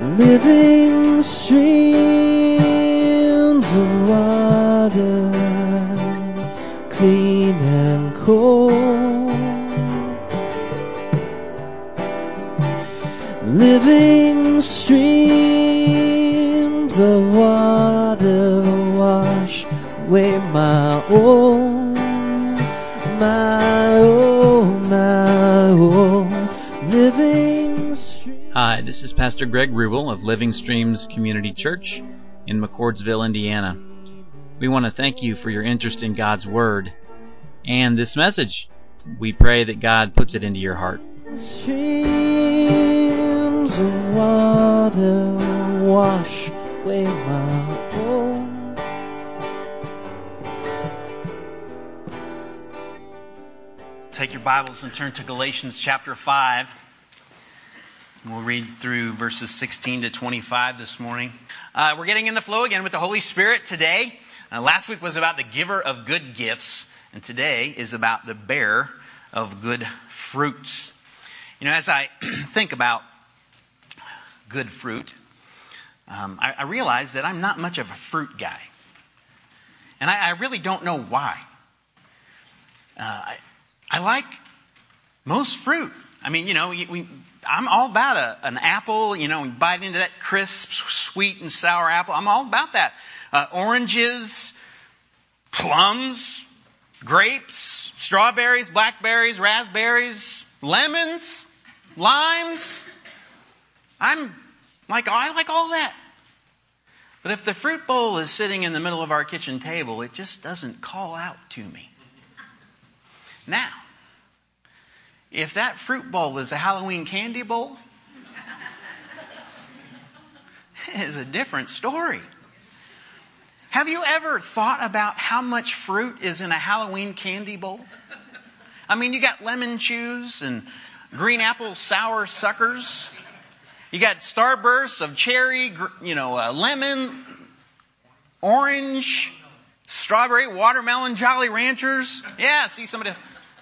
living streams of water, clean and cold, living streams of water wash away my own, living streams. Hi, this is Pastor Greg Rubel of Living Streams Community Church in McCordsville, Indiana. We want to thank you for your interest in God's Word and this message. We pray that God puts it into your heart. Streams of water wash away my own. Take your Bibles and turn to Galatians chapter 5. We'll read through verses 16 to 25 this morning. We're getting in the flow again with the Holy Spirit today. Last week was about the giver of good gifts, and today is about the bearer of good fruits. You know, as I think about good fruit, I realize that I'm not much of a fruit guy. And I really don't know why. I like most fruit. I mean, you know, I'm all about an apple, you know, bite into that crisp, sweet and sour apple. I'm all about that. Oranges, plums, grapes, strawberries, blackberries, raspberries, lemons, limes. I like all that. But if the fruit bowl is sitting in the middle of our kitchen table, it just doesn't call out to me. Now, if that fruit bowl is a Halloween candy bowl, it is a different story. Have you ever thought about how much fruit is in a Halloween candy bowl? I mean, you got lemon chews and green apple sour suckers. You got starbursts of cherry, lemon, orange, strawberry, watermelon, Jolly Ranchers. Yeah, see somebody else.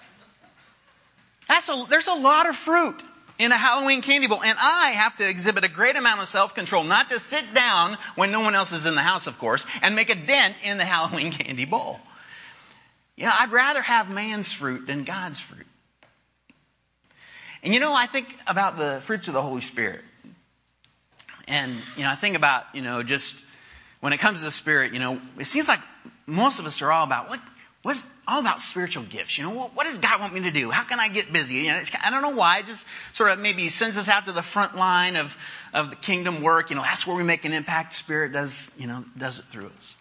There's a lot of fruit in a Halloween candy bowl, and I have to exhibit a great amount of self-control, not to sit down when no one else is in the house, of course, and make a dent in the Halloween candy bowl. You know, I'd rather have man's fruit than God's fruit. And you know, I think about the fruits of the Holy Spirit. And, you know, I think about, you know, just when it comes to the Spirit, you know, it seems like most of us are all about what's all about spiritual gifts. You know, what does God want me to do? How can I get busy? You know, I don't know why. It just sort of maybe sends us out to the front line of the kingdom work. You know, that's where we make an impact. The Spirit does it through us.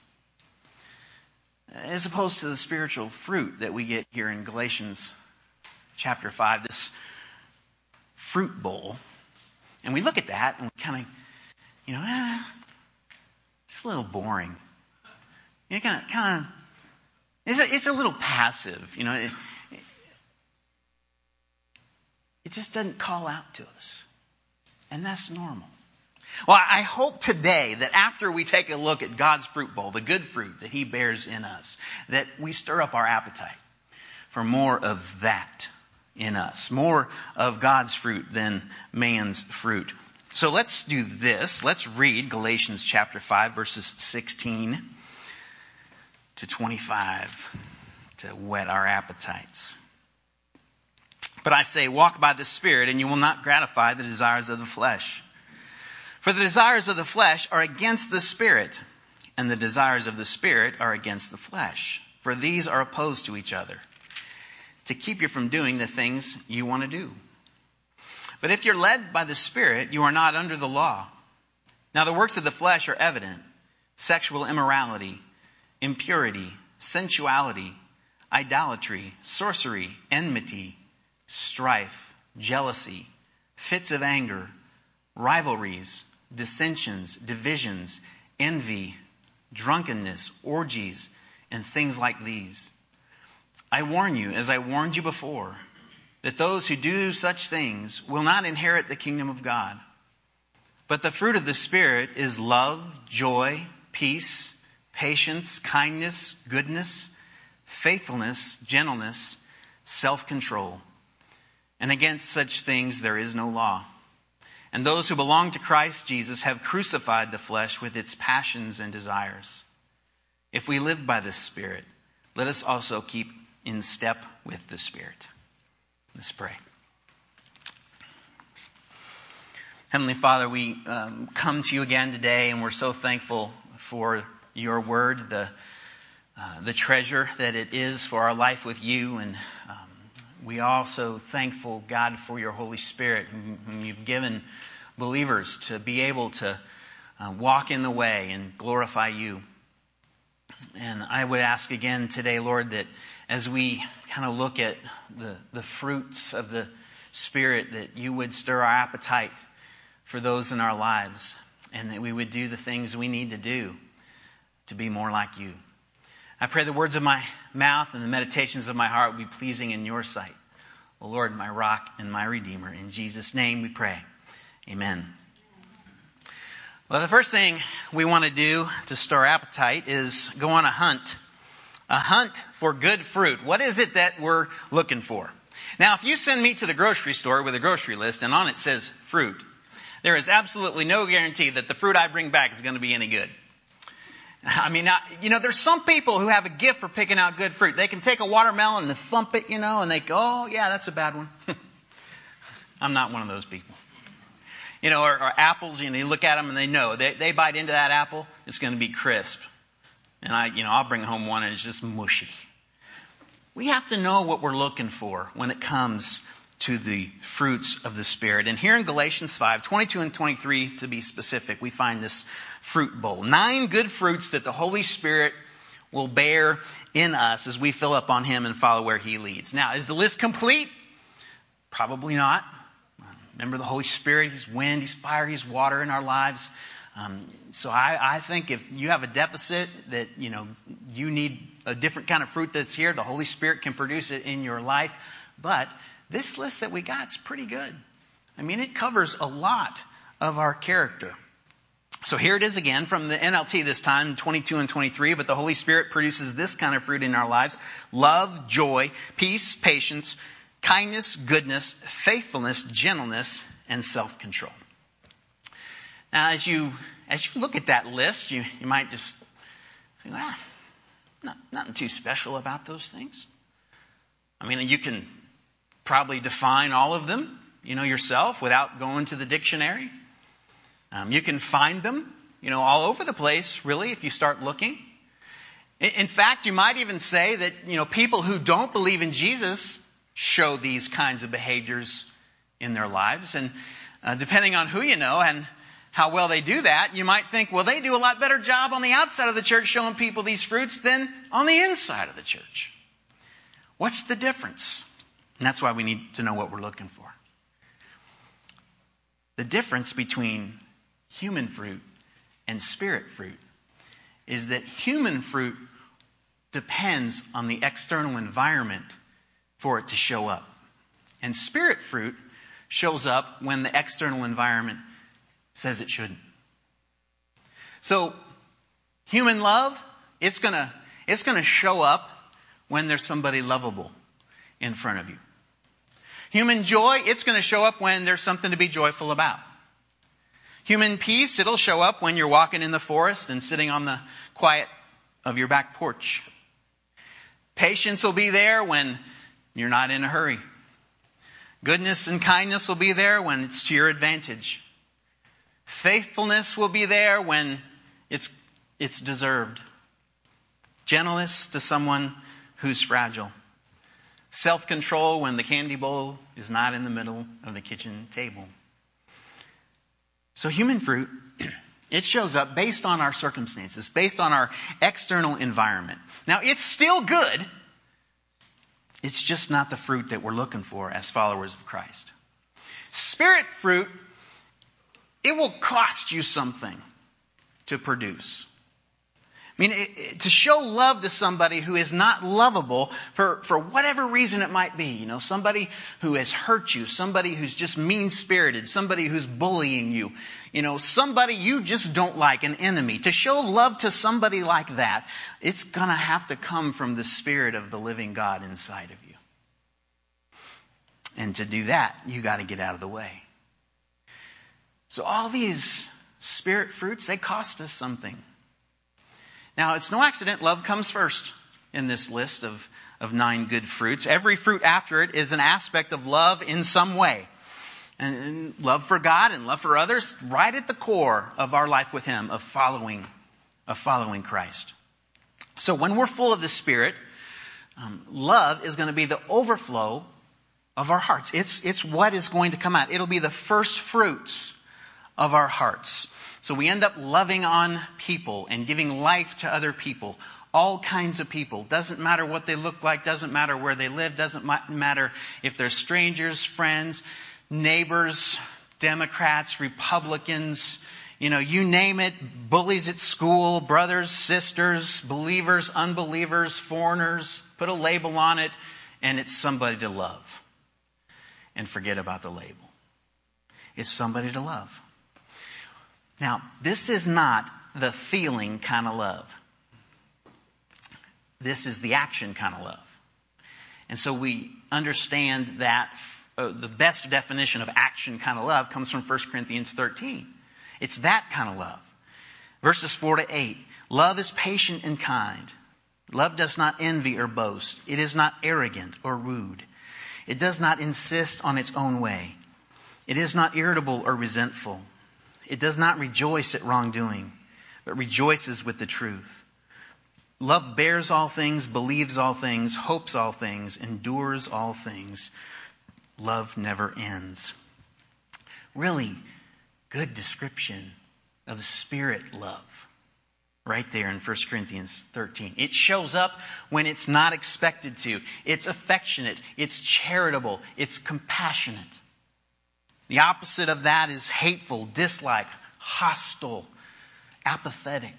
As opposed to the spiritual fruit that we get here in Galatians chapter 5, this fruit bowl. And we look at that and we kind of, you know, it's a little boring. You know, kind of. It's a little passive, you know. It just doesn't call out to us. And that's normal. Well, I hope today that after we take a look at God's fruit bowl, the good fruit that He bears in us, that we stir up our appetite for more of that in us. More of God's fruit than man's fruit. So let's do this. Let's read Galatians chapter 5, verses 16 to 25 to whet our appetites. But I say, walk by the Spirit, and you will not gratify the desires of the flesh. For the desires of the flesh are against the Spirit, and the desires of the Spirit are against the flesh. For these are opposed to each other, to keep you from doing the things you want to do. But if you're led by the Spirit, you are not under the law. Now the works of the flesh are evident: sexual immorality, impurity, sensuality, idolatry, sorcery, enmity, strife, jealousy, fits of anger, rivalries, dissensions, divisions, envy, drunkenness, orgies, and things like these. I warn you, as I warned you before, that those who do such things will not inherit the kingdom of God. But the fruit of the Spirit is love, joy, peace, patience, kindness, goodness, faithfulness, gentleness, self-control. And against such things there is no law. And those who belong to Christ Jesus have crucified the flesh with its passions and desires. If we live by the Spirit, let us also keep in step with the Spirit. Let's pray. Heavenly Father, we come to you again today, and we're so thankful for your word, the treasure that it is for our life with you. And we also thankful, God, for your Holy Spirit, whom you've given believers to be able to walk in the way and glorify you. And I would ask again today, Lord, that as we kind of look at the fruits of the Spirit, that you would stir our appetite for those in our lives, and that we would do the things we need to do to be more like you. I pray the words of my mouth and the meditations of my heart would be pleasing in your sight. O Lord, my rock and my redeemer. In Jesus' name we pray. Amen. Well, the first thing we want to do to stir appetite is go on a hunt. A hunt for good fruit. What is it that we're looking for? Now, if you send me to the grocery store with a grocery list and on it says fruit, there is absolutely no guarantee that the fruit I bring back is going to be any good. I mean, there's some people who have a gift for picking out good fruit. They can take a watermelon and thump it, and they go, oh, yeah, that's a bad one. I'm not one of those people. Or apples, you look at them and they know. They bite into that apple, it's going to be crisp. And I'll bring home one and it's just mushy. We have to know what we're looking for when it comes to the fruits of the Spirit. And here in Galatians 5, 22 and 23 to be specific, we find this fruit bowl. 9 good fruits that the Holy Spirit will bear in us as we fill up on Him and follow where He leads. Now, is the list complete? Probably not. Remember, the Holy Spirit, He's wind, He's fire, He's water in our lives. So I think if you have a deficit that, you need a different kind of fruit that's here, the Holy Spirit can produce it in your life. But this list that we got is pretty good. I mean, it covers a lot of our character. So here it is again from the NLT this time, 22 and 23. But the Holy Spirit produces this kind of fruit in our lives: love, joy, peace, patience, kindness, goodness, faithfulness, gentleness, and self-control. Now, as you look at that list, you might just think, nothing too special about those things. I mean, you can probably define all of them, yourself without going to the dictionary. You can find them, all over the place, really, if you start looking. In fact, you might even say that, people who don't believe in Jesus show these kinds of behaviors in their lives. And depending on who you know and how well they do that, you might think, well, they do a lot better job on the outside of the church showing people these fruits than on the inside of the church. What's the difference? And that's why we need to know what we're looking for. The difference between human fruit and spirit fruit is that human fruit depends on the external environment for it to show up. And spirit fruit shows up when the external environment says it shouldn't. So, human love, it's gonna show up when there's somebody lovable in front of you. Human joy, it's going to show up when there's something to be joyful about. Human peace, it'll show up when you're walking in the forest and sitting on the quiet of your back porch. Patience will be there when you're not in a hurry. Goodness and kindness will be there when it's to your advantage. Faithfulness will be there when it's deserved. Gentleness to someone who's fragile. Self-control when the candy bowl is not in the middle of the kitchen table. So human fruit, it shows up based on our circumstances, based on our external environment. Now, it's still good. It's just not the fruit that we're looking for as followers of Christ. Spirit fruit, it will cost you something to produce. I mean, to show love to somebody who is not lovable for whatever reason it might be. Somebody who has hurt you, somebody who's just mean-spirited, somebody who's bullying you, somebody you just don't like, an enemy. To show love to somebody like that, it's going to have to come from the Spirit of the living God inside of you. And to do that, you got to get out of the way. So all these Spirit fruits, they cost us something. Now, it's no accident love comes first in this list of 9 good fruits. Every fruit after it is an aspect of love in some way. And love for God and love for others, right at the core of our life with Him, of following Christ. So when we're full of the Spirit, love is going to be the overflow of our hearts. It's what is going to come out. It'll be the first fruits of our hearts. So we end up loving on people and giving life to other people. All kinds of people. Doesn't matter what they look like. Doesn't matter where they live. Doesn't matter if they're strangers, friends, neighbors, Democrats, Republicans, you name it, bullies at school, brothers, sisters, believers, unbelievers, foreigners. Put a label on it, and it's somebody to love. And forget about the label. It's somebody to love. Now, this is not the feeling kind of love. This is the action kind of love. And so we understand that the best definition of action kind of love comes from 1 Corinthians 13. It's that kind of love. Verses 4 to 8. Love is patient and kind. Love does not envy or boast. It is not arrogant or rude. It does not insist on its own way. It is not irritable or resentful. It does not rejoice at wrongdoing, but rejoices with the truth. Love bears all things, believes all things, hopes all things, endures all things. Love never ends. Really good description of Spirit love. Right there in 1 Corinthians 13. It shows up when it's not expected to. It's affectionate. It's charitable. It's compassionate. The opposite of that is hateful, dislike, hostile, apathetic.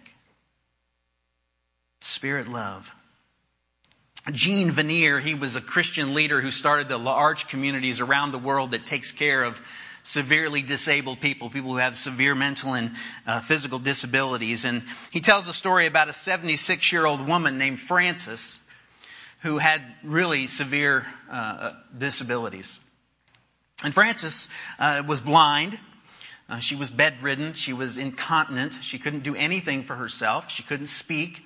Spirit love. Gene Veneer, he was a Christian leader who started the large communities around the world that takes care of severely disabled people who have severe mental and physical disabilities. And he tells a story about a 76-year-old woman named Frances who had really severe disabilities. And Frances was blind. She was bedridden. She was incontinent. She couldn't do anything for herself. She couldn't speak.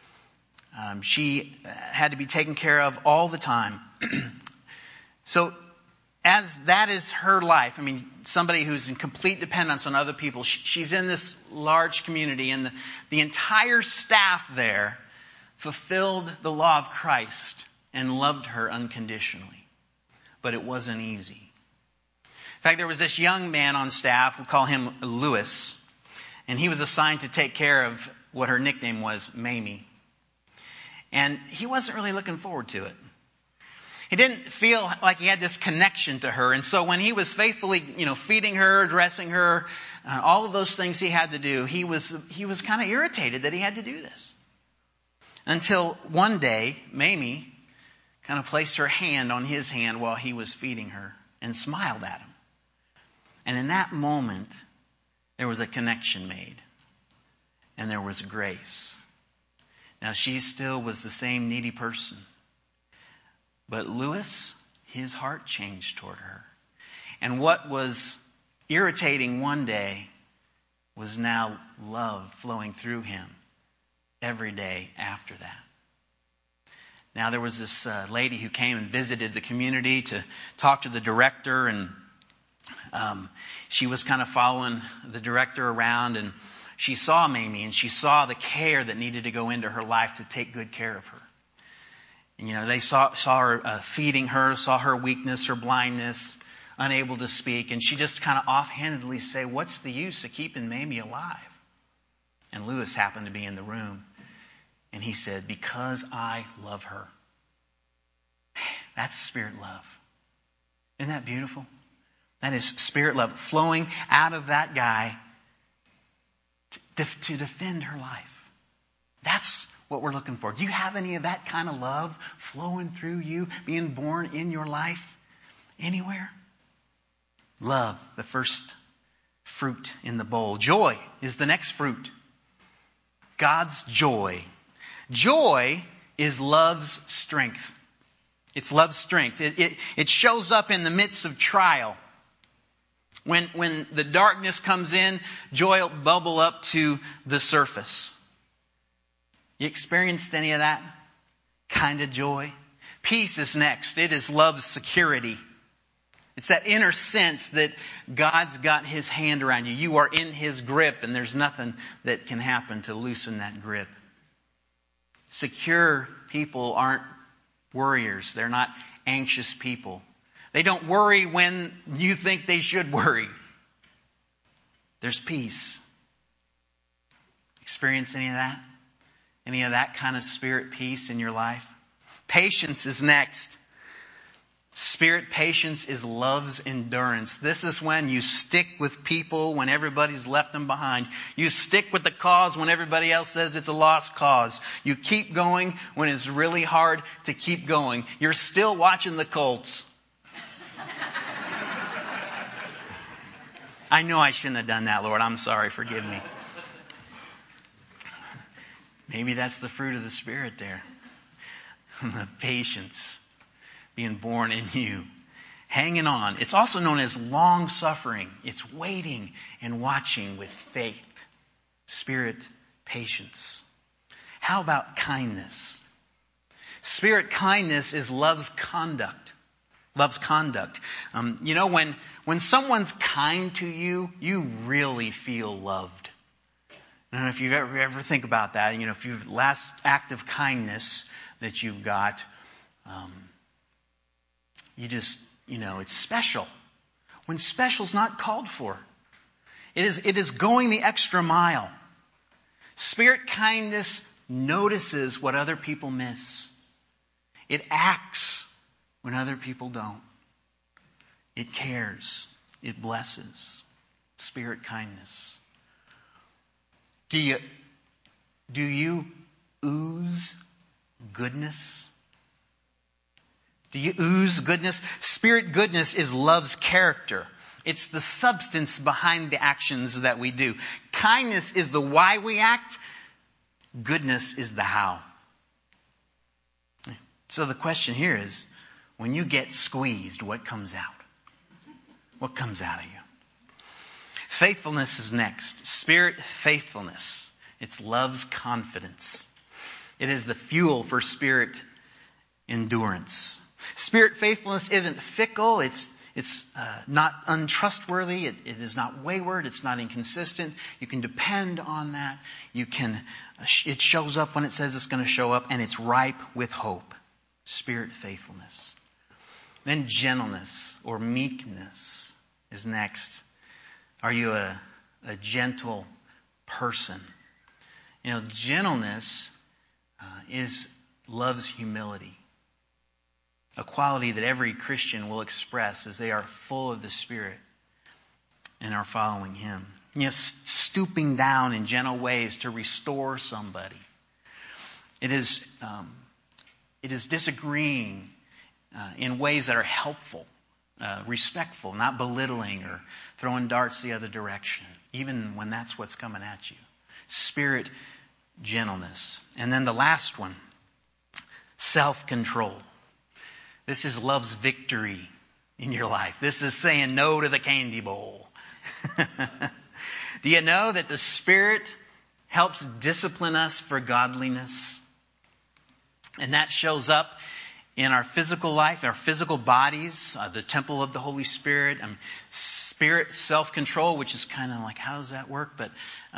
She had to be taken care of all the time. So as that is her life, somebody who's in complete dependence on other people, she's in this large community, and the entire staff there fulfilled the law of Christ and loved her unconditionally. But it wasn't easy. In fact, there was this young man on staff, we'll call him Lewis, and he was assigned to take care of what her nickname was, Mamie. And he wasn't really looking forward to it. He didn't feel like he had this connection to her. And so when he was faithfully, feeding her, dressing her, all of those things he had to do, he was kind of irritated that he had to do this. Until one day, Mamie kind of placed her hand on his hand while he was feeding her and smiled at him. And in that moment, there was a connection made. And there was grace. Now, she still was the same needy person. But Lewis, his heart changed toward her. And what was irritating one day was now love flowing through him every day after that. Now, there was this lady who came and visited the community to talk to the director, and she was kind of following the director around, and she saw Mamie, and she saw the care that needed to go into her life to take good care of her. And, they saw her feeding her, saw her weakness, her blindness, unable to speak. And she just kind of offhandedly say, "What's the use of keeping Mamie alive?" And Lewis happened to be in the room. And he said, "Because I love her." That's Spirit love. Isn't that beautiful? That is Spirit love flowing out of that guy to defend her life. That's what we're looking for. Do you have any of that kind of love flowing through you, being born in your life anywhere? Love, the first fruit in the bowl. Joy is the next fruit. God's joy. Joy is love's strength. It's love's strength. It shows up in the midst of trial. When the darkness comes in, joy will bubble up to the surface. You experienced any of that kind of joy? Peace is next. It is love's security. It's that inner sense that God's got His hand around you. You are in His grip, and there's nothing that can happen to loosen that grip. Secure people aren't worriers. They're not anxious people. They don't worry when you think they should worry. There's peace. Experience any of that? Any of that kind of spirit peace in your life? Patience is next. Spirit patience is love's endurance. This is when you stick with people when everybody's left them behind. You stick with the cause when everybody else says it's a lost cause. You keep going when it's really hard to keep going. You're still watching the Colts. I know I shouldn't have done that, Lord. I'm sorry. Forgive me. Maybe that's the fruit of the Spirit there. The patience being born in you. Hanging on. It's also known as long suffering. It's waiting and watching with faith. Spirit patience. How about kindness? Spirit kindness is love's conduct. Love's conduct. When someone's kind to you, you really feel loved. I don't know if you ever think about that. If your last act of kindness that you've got, it's special. When special's not called for. It is going the extra mile. Spirit kindness notices what other people miss. It acts when other people don't. It cares. It blesses. Spirit kindness. Do you ooze goodness? Do you ooze goodness? Spirit goodness is love's character. It's the substance behind the actions that we do. Kindness is the why we act. Goodness is the how. So the question here is, when you get squeezed, what comes out? What comes out of you? Faithfulness is next. Spirit faithfulness. It's love's confidence. It is the fuel for spirit endurance. Spirit faithfulness isn't fickle. It's not untrustworthy. It is not wayward. It's not inconsistent. You can depend on that. It shows up when it says it's going to show up, and it's ripe with hope. Spirit faithfulness. Then gentleness or meekness is next. Are you a gentle person? Gentleness is love's humility. A quality that every Christian will express as they are full of the Spirit and are following Him. Stooping down in gentle ways to restore somebody. It is disagreeing in ways that are helpful, respectful, not belittling or throwing darts the other direction, even when that's what's coming at you. Spirit gentleness. And then the last one, self-control. This is love's victory in your life. This is saying no to the candy bowl. Do you know that the Spirit helps discipline us for godliness? And that shows up in our physical life, our physical bodies, the temple of the Holy Spirit, Spirit self-control, which is kind of like, how does that work? But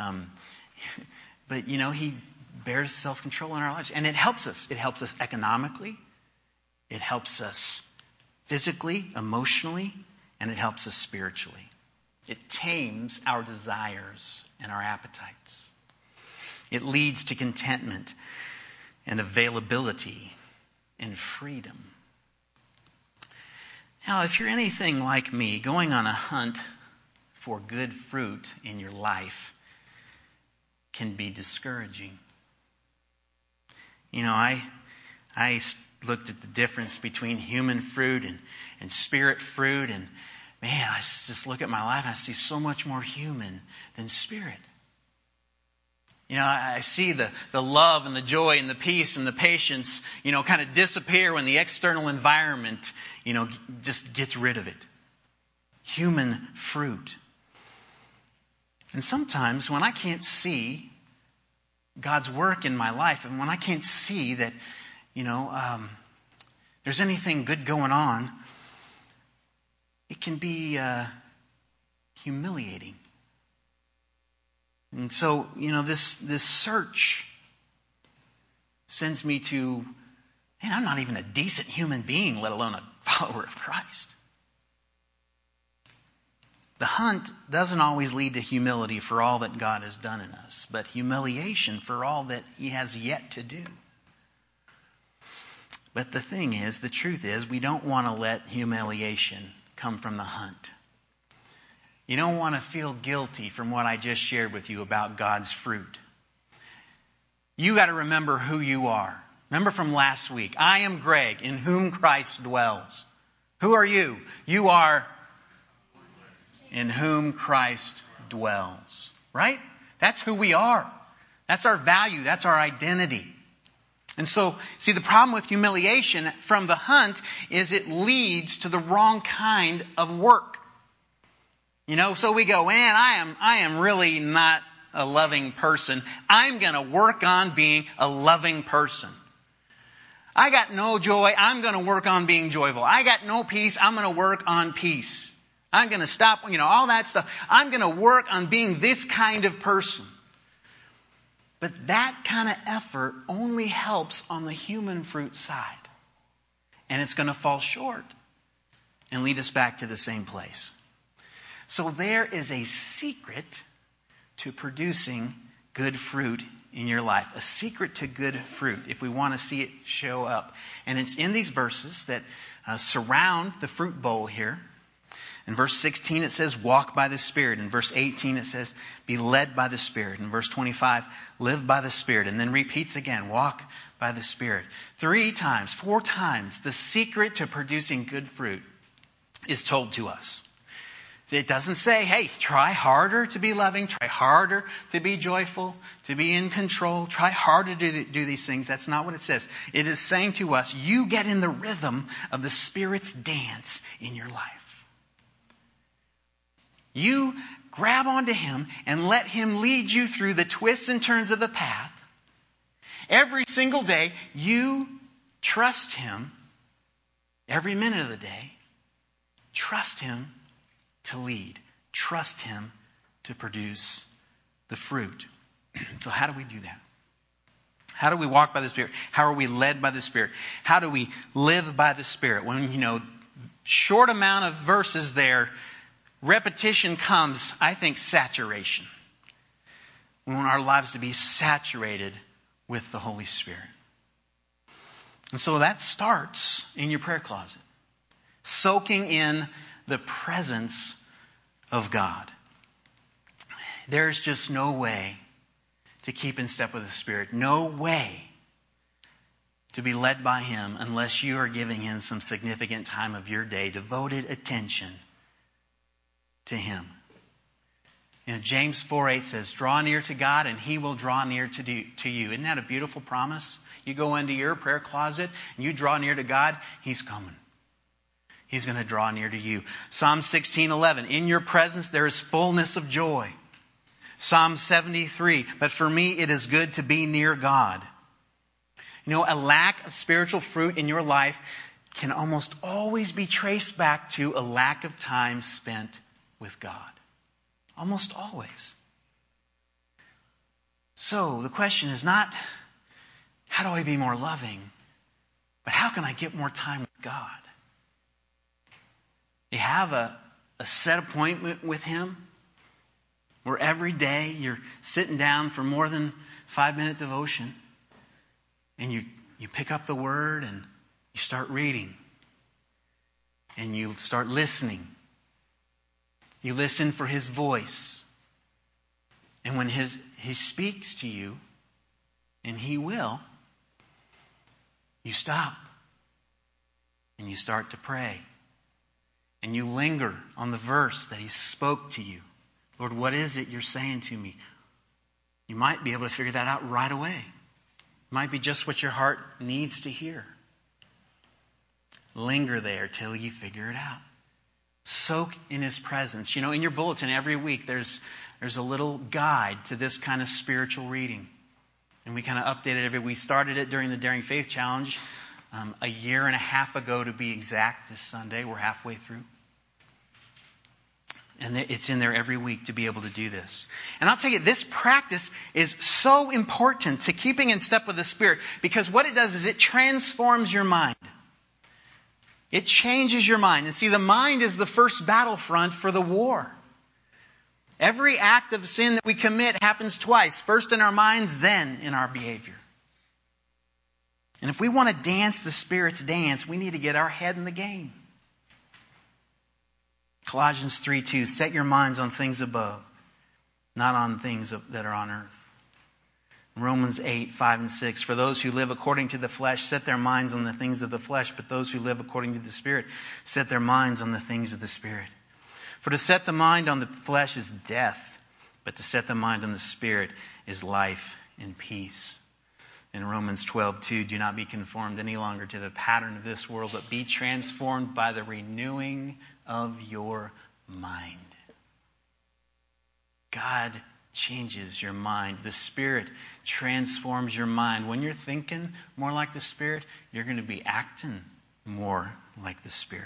He bears self-control in our lives. And it helps us. It helps us economically. It helps us physically, emotionally, and it helps us spiritually. It tames our desires and our appetites. It leads to contentment and availability and freedom. Now, if you're anything like me, going on a hunt for good fruit in your life can be discouraging. I looked at the difference between human fruit and spirit fruit, and man, I just look at my life and I see so much more human than spirit. I see the love and the joy and the peace and the patience, kind of disappear when the external environment, just gets rid of it. human fruit. And sometimes when I can't see God's work in my life, and when I can't see that, there's anything good going on, it can be humiliating. And so, this search sends me to, I'm not even a decent human being, let alone a follower of Christ. The hunt doesn't always lead to humility for all that God has done in us, but humiliation for all that He has yet to do. But the truth is, we don't want to let humiliation come from the hunt. You don't want to feel guilty from what I just shared with you about God's fruit. You got to remember who you are. Remember from last week, I am Greg, in whom Christ dwells. Who are you? You are in whom Christ dwells. Right? That's who we are. That's our value. That's our identity. And so, see, the problem with humiliation from the hunt is it leads to the wrong kind of work. So we go, I am really not a loving person. I'm going to work on being a loving person. I got no joy. I'm going to work on being joyful. I got no peace. I'm going to work on peace. I'm going to stop, all that stuff. I'm going to work on being this kind of person. But that kind of effort only helps on the human fruit side. And it's going to fall short and lead us back to the same place. So there is a secret to producing good fruit in your life. A secret to good fruit, if we want to see it show up. And it's in these verses that surround the fruit bowl here. In verse 16 it says, walk by the Spirit. In verse 18 it says, be led by the Spirit. In verse 25, live by the Spirit. And then repeats again, walk by the Spirit. 4 times, the secret to producing good fruit is told to us. It doesn't say, hey, try harder to be loving, try harder to be joyful, to be in control, try harder to do these things. That's not what it says. It is saying to us, you get in the rhythm of the Spirit's dance in your life. You grab onto Him and let Him lead you through the twists and turns of the path. Every single day, you trust Him. Every minute of the day, trust Him to lead. Trust Him to produce the fruit. So how do we do that? How do we walk by the Spirit? How are we led by the Spirit? How do we live by the Spirit? When, short amount of verses there, repetition comes, I think, saturation. We want our lives to be saturated with the Holy Spirit. And so that starts in your prayer closet. Soaking in the presence of God. There's just no way to keep in step with the Spirit. No way to be led by Him unless you are giving Him some significant time of your day, devoted attention to Him. James 4:8 says, draw near to God and He will draw near to you. Isn't that a beautiful promise? You go into your prayer closet and you draw near to God, He's coming. He's going to draw near to you. Psalm 16:11, in your presence there is fullness of joy. Psalm 73, but for me it is good to be near God. A lack of spiritual fruit in your life can almost always be traced back to a lack of time spent with God. Almost always. So the question is not, how do I be more loving? But how can I get more time with God? You have a set appointment with Him where every day you're sitting down for more than 5-minute devotion and you pick up the Word and you start reading and you start listening. You listen for His voice. And when He speaks to you, and He will, you stop and you start to pray. And you linger on the verse that He spoke to you. Lord, what is it you're saying to me? You might be able to figure that out right away. It might be just what your heart needs to hear. Linger there till you figure it out. Soak in His presence. You know, in your bulletin every week there's a little guide to this kind of spiritual reading. And we kind of update it every week. We started it during the Daring Faith Challenge a year and a half ago to be exact this Sunday. We're halfway through. And it's in there every week to be able to do this. And I'll tell you, this practice is so important to keeping in step with the Spirit, because what it does is it transforms your mind. It changes your mind. And see, the mind is the first battlefront for the war. Every act of sin that we commit happens twice. First in our minds, then in our behavior. And if we want to dance the Spirit's dance, we need to get our head in the game. Colossians 3:2, set your minds on things above, not on things that are on earth. Romans 8:5 and 6, for those who live according to the flesh set their minds on the things of the flesh, but those who live according to the Spirit set their minds on the things of the Spirit. For to set the mind on the flesh is death, but to set the mind on the Spirit is life and peace. In Romans 12:2, do not be conformed any longer to the pattern of this world, but be transformed by the renewing of your mind. God changes your mind. The Spirit transforms your mind. When you're thinking more like the Spirit, you're going to be acting more like the Spirit.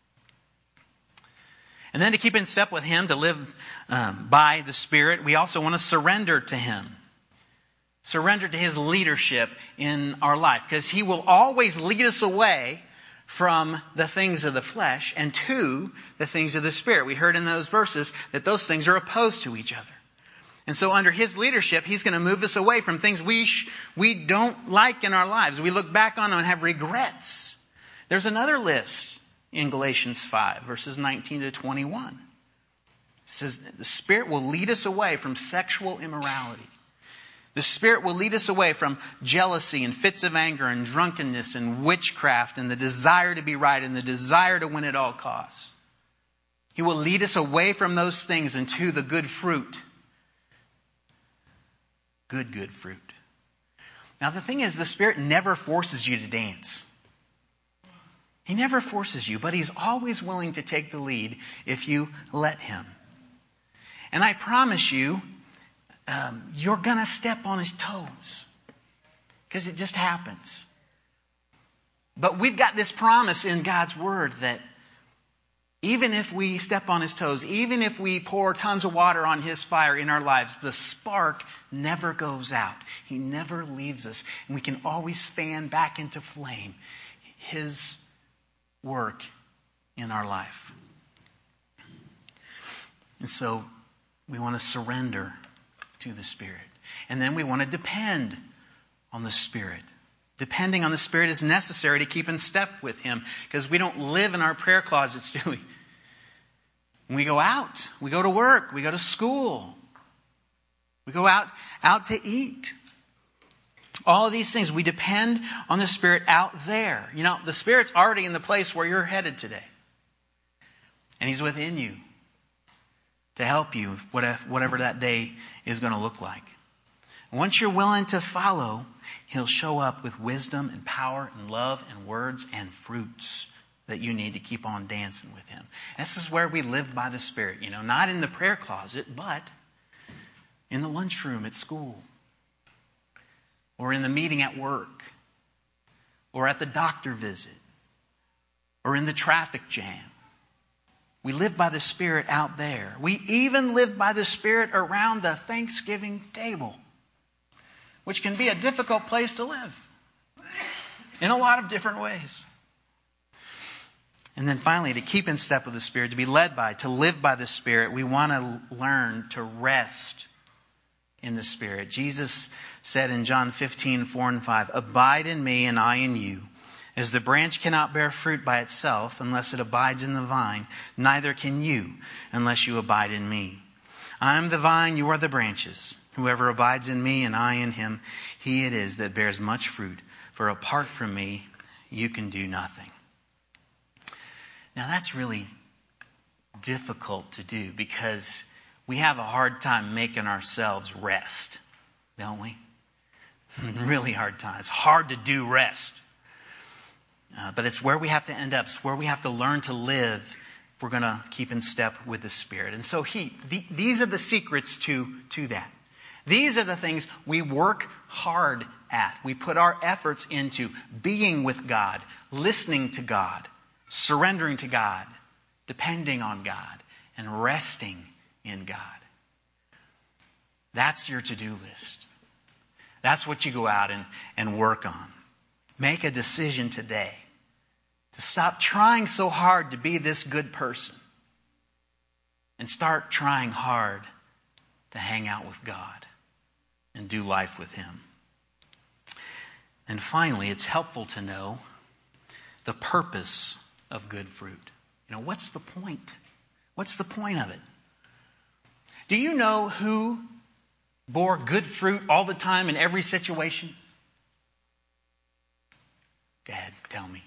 And then to keep in step with Him, to live by the Spirit, we also want to surrender to Him. Surrender to His leadership in our life, because He will always lead us away from the things of the flesh and to the things of the Spirit. We heard in those verses that those things are opposed to each other. And so under His leadership, He's going to move us away from things we don't like in our lives. We look back on them and have regrets. There's another list in Galatians 5, verses 19 to 21. It says the Spirit will lead us away from sexual immorality. The Spirit will lead us away from jealousy and fits of anger and drunkenness and witchcraft and the desire to be right and the desire to win at all costs. He will lead us away from those things into the good fruit. Good fruit. Now the thing is, the Spirit never forces you to dance. He never forces you, but He's always willing to take the lead if you let Him. And I promise you, you're going to step on His toes, because it just happens. But we've got this promise in God's Word that even if we step on His toes, even if we pour tons of water on His fire in our lives, the spark never goes out. He never leaves us. And we can always fan back into flame His work in our life. And so we want to surrender to the Spirit. And then we want to depend on the Spirit. Depending on the Spirit is necessary to keep in step with Him, because we don't live in our prayer closets, do we? When we go out, we go to work, we go to school, we go out to eat. All of these things, we depend on the Spirit out there. You know, the Spirit's already in the place where you're headed today. And He's within you to help you, whatever that day is going to look like. And once you're willing to follow, He'll show up with wisdom and power and love and words and fruits that you need to keep on dancing with Him. This is where we live by the Spirit, you know, not in the prayer closet, but in the lunchroom at school, or in the meeting at work, or at the doctor visit, or in the traffic jam. We live by the Spirit out there. We even live by the Spirit around the Thanksgiving table, which can be a difficult place to live in a lot of different ways. And then finally, to keep in step with the Spirit, to be led by, to live by the Spirit, we want to learn to rest in the Spirit. Jesus said in John 15:4-5, abide in me and I in you. As the branch cannot bear fruit by itself unless it abides in the vine, neither can you unless you abide in me. I am the vine, you are the branches. Whoever abides in me and I in him, he it is that bears much fruit. For apart from me, you can do nothing. Now that's really difficult to do, because we have a hard time making ourselves rest, don't we? Really hard time. It's hard to do rest. But it's where we have to end up. It's where we have to learn to live if we're going to keep in step with the Spirit. And so these are the secrets to that. These are the things we work hard at. We put our efforts into being with God, listening to God, surrendering to God, depending on God, and resting in God. That's your to-do list. That's what you go out and work on. Make a decision today to stop trying so hard to be this good person and start trying hard to hang out with God and do life with Him. And finally, it's helpful to know the purpose of good fruit. What's the point? What's the point of it? Do you know who bore good fruit all the time in every situation? Go ahead, tell me.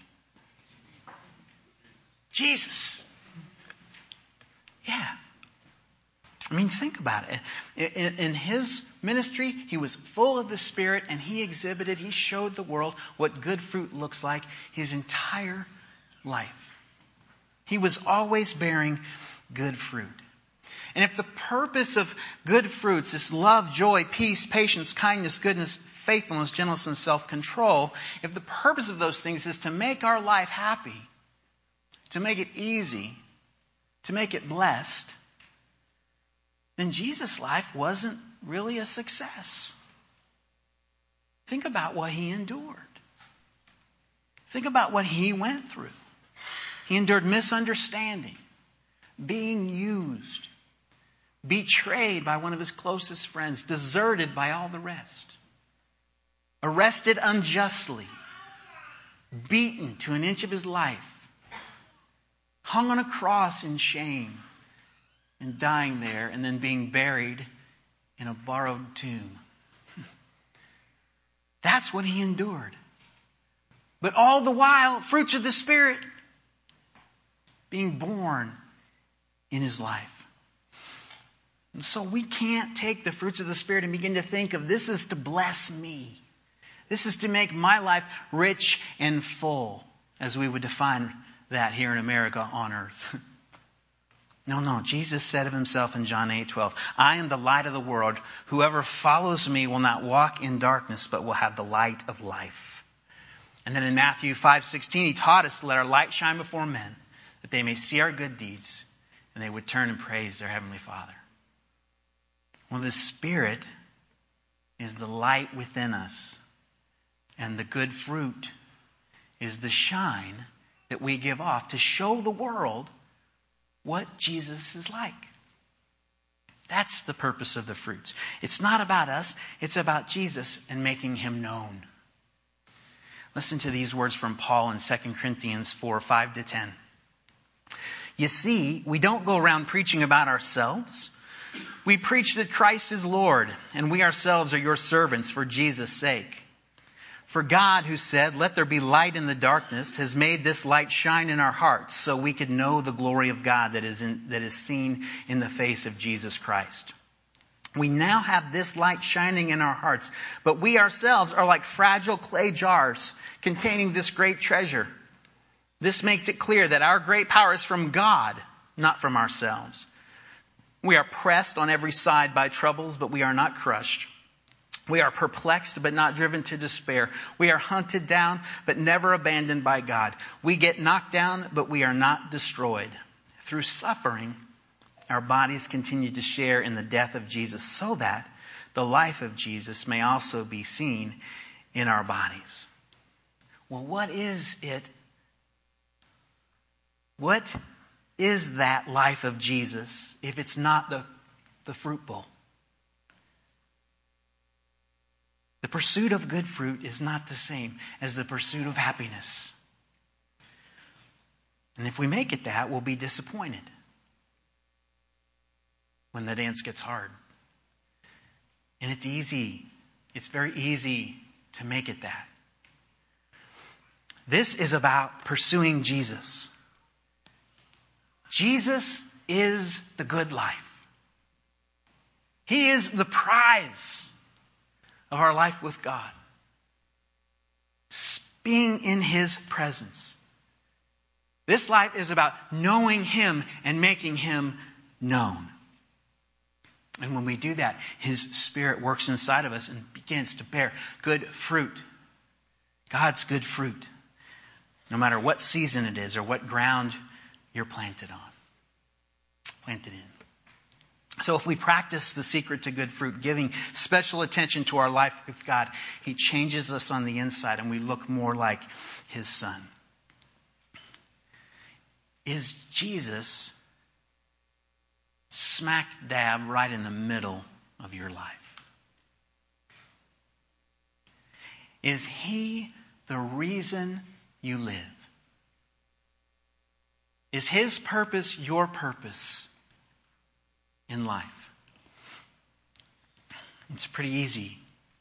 Jesus. Yeah. Think about it. In His ministry, He was full of the Spirit, and He showed the world what good fruit looks like His entire life. He was always bearing good fruit. And if the purpose of good fruits is love, joy, peace, patience, kindness, goodness, faithfulness, gentleness, and self-control, if the purpose of those things is to make our life happy, to make it easy, to make it blessed, then Jesus' life wasn't really a success. Think about what He endured. Think about what He went through. He endured misunderstanding, being used, betrayed by one of His closest friends, deserted by all the rest, arrested unjustly, beaten to an inch of His life, hung on a cross in shame, and dying there, and then being buried in a borrowed tomb. That's what He endured. But all the while, fruits of the Spirit being born in His life. And so we can't take the fruits of the Spirit and begin to think of this is to bless me. This is to make my life rich and full, as we would define that here in America on earth. No. Jesus said of Himself in John 8:12, I am the light of the world. Whoever follows me will not walk in darkness, but will have the light of life. And then in Matthew 5:16, He taught us to let our light shine before men, that they may see our good deeds, and they would turn and praise their Heavenly Father. Well, the Spirit is the light within us, and the good fruit is the shine that we give off to show the world what Jesus is like. That's the purpose of the fruits. It's not about us. It's about Jesus and making Him known. Listen to these words from Paul in 2 Corinthians 4:5-10. You see, we don't go around preaching about ourselves. We preach that Christ is Lord, and we ourselves are your servants for Jesus' sake. For God, who said, let there be light in the darkness, has made this light shine in our hearts so we could know the glory of God that is seen in the face of Jesus Christ. We now have this light shining in our hearts, but we ourselves are like fragile clay jars containing this great treasure. This makes it clear that our great power is from God, not from ourselves. We are pressed on every side by troubles, but we are not crushed. We are perplexed, but not driven to despair. We are hunted down, but never abandoned by God. We get knocked down, but we are not destroyed. Through suffering, our bodies continue to share in the death of Jesus, so that the life of Jesus may also be seen in our bodies. Well, what is it? What is that life of Jesus if it's not the fruit bowl? The pursuit of good fruit is not the same as the pursuit of happiness. And if we make it that, we'll be disappointed when the dance gets hard. And it's easy. It's very easy to make it that. This is about pursuing Jesus. Jesus is the good life. He is the prize of our life with God. Being in His presence. This life is about knowing Him and making Him known. And when we do that, His Spirit works inside of us and begins to bear good fruit. God's good fruit. No matter what season it is or what ground you're planted in. So if we practice the secret to good fruit, giving special attention to our life with God, He changes us on the inside and we look more like His Son. Is Jesus smack dab right in the middle of your life? Is He the reason you live? Is His purpose your purpose in life? It's pretty easy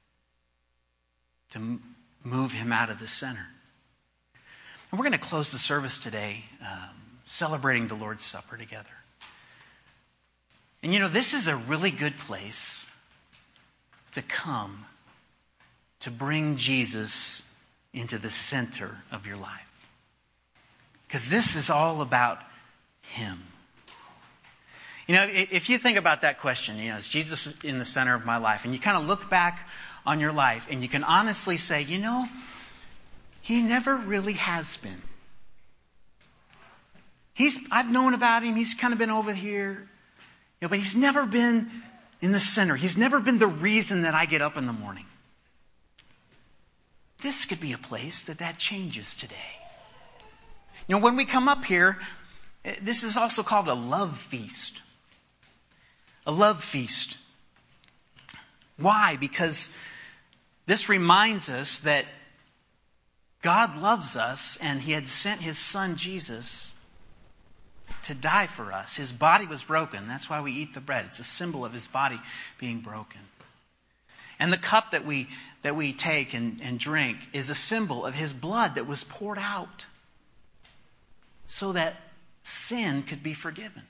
to move Him out of the center. And we're going to close the service today celebrating the Lord's Supper together. And this is a really good place to come to bring Jesus into the center of your life. Because this is all about Him. If you think about that question, is Jesus in the center of my life? And you kind of look back on your life and you can honestly say, He never really has been. I've known about Him. He's kind of been over here. But He's never been in the center. He's never been the reason that I get up in the morning. This could be a place that changes today. When we come up here, this is also called a love feast. A love feast. Why? Because this reminds us that God loves us and He had sent His Son Jesus to die for us. His body was broken. That's why we eat the bread. It's a symbol of His body being broken. And the cup that we take and drink is a symbol of His blood that was poured out so that sin could be forgiven.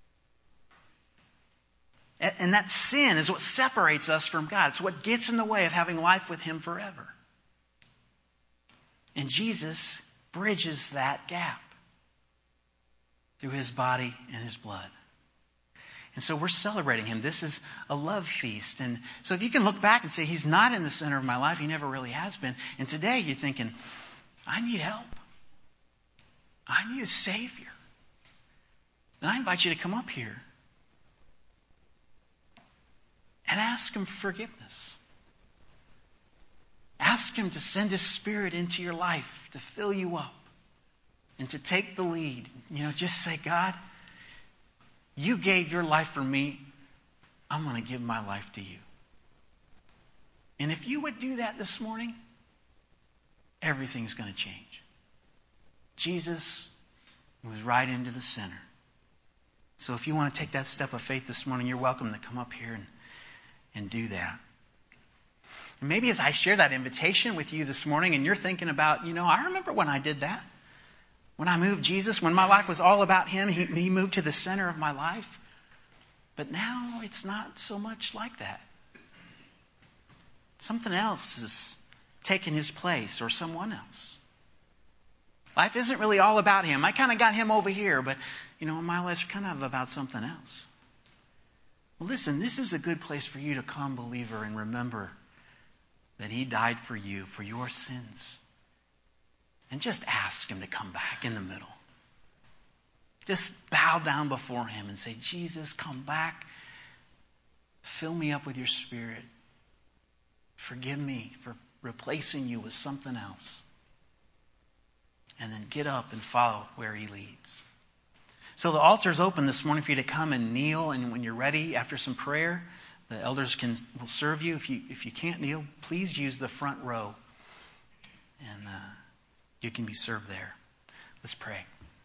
And that sin is what separates us from God. It's what gets in the way of having life with Him forever. And Jesus bridges that gap through His body and His blood. And so we're celebrating Him. This is a love feast. And so if you can look back and say, He's not in the center of my life, He never really has been. And today you're thinking, I need help. I need a Savior. And I invite you to come up here and ask Him for forgiveness. Ask Him to send His Spirit into your life to fill you up and to take the lead. Just say, God, You gave Your life for me. I'm going to give my life to You. And if you would do that this morning, everything's going to change. Jesus moves right into the center. So if you want to take that step of faith this morning, you're welcome to come up here and do that. And maybe as I share that invitation with you this morning and you're thinking about, I remember when I did that. When I moved Jesus, when my life was all about Him, He moved to the center of my life. But now it's not so much like that. Something else is taking His place, or someone else. Life isn't really all about Him. I kind of got Him over here, but, my life's kind of about something else. Well, listen, this is a good place for you to come, believer, and remember that He died for you, for your sins. And just ask Him to come back in the middle. Just bow down before Him and say, Jesus, come back. Fill me up with Your Spirit. Forgive me for replacing You with something else. And then get up and follow where He leads. So the altar's open this morning for you to come and kneel. And when you're ready, after some prayer, the elders will serve you. If you can't kneel, please use the front row. And you can be served there. Let's pray.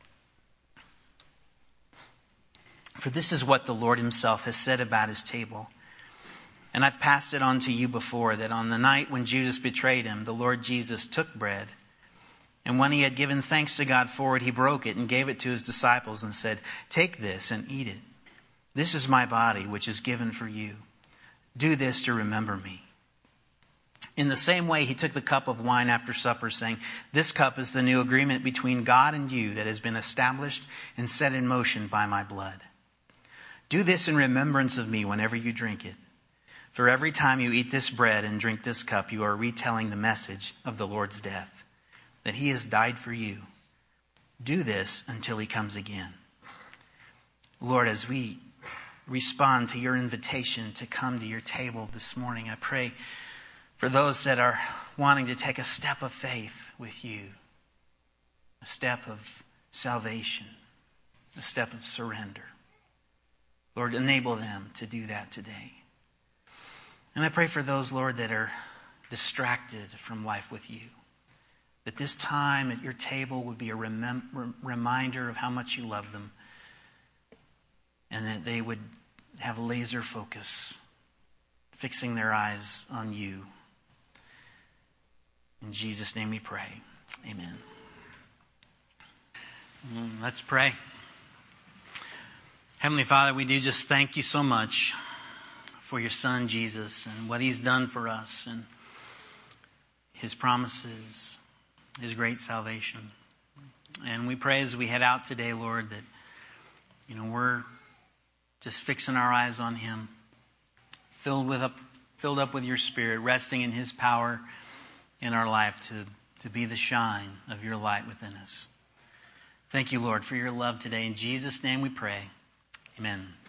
For this is what the Lord Himself has said about His table. And I've passed it on to you before, that on the night when Judas betrayed Him, the Lord Jesus took bread. And when He had given thanks to God for it, He broke it and gave it to His disciples and said, "Take this and eat it. This is my body, which is given for you. Do this to remember me." In the same way, he took the cup of wine after supper, saying, "This cup is the new agreement between God and you that has been established and set in motion by my blood. Do this in remembrance of me whenever you drink it. For every time you eat this bread and drink this cup, you are retelling the message of the Lord's death, that he has died for you. Do this until he comes again." Lord, as we respond to your invitation to come to your table this morning, I pray for those that are wanting to take a step of faith with you, a step of salvation, a step of surrender. Lord, enable them to do that today. And I pray for those, Lord, that are distracted from life with you, that this time at your table would be a reminder of how much you love them, and that they would have laser focus, fixing their eyes on you. In Jesus' name we pray. Amen. Let's pray. Heavenly Father, we do just thank you so much for your Son, Jesus, and what he's done for us, and his promises, his great salvation. And we pray as we head out today, Lord, that, we're just fixing our eyes on him, filled up with your Spirit, resting in his power in our life to be the shine of your light within us. Thank you, Lord, for your love today. In Jesus' name we pray. Amen.